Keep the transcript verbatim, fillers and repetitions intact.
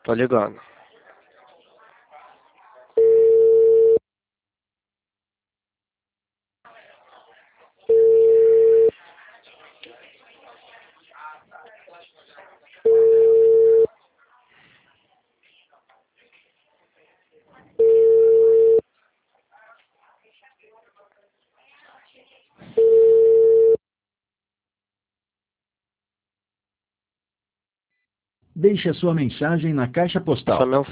Tô ligando. Deixe a sua mensagem na caixa Sua postal.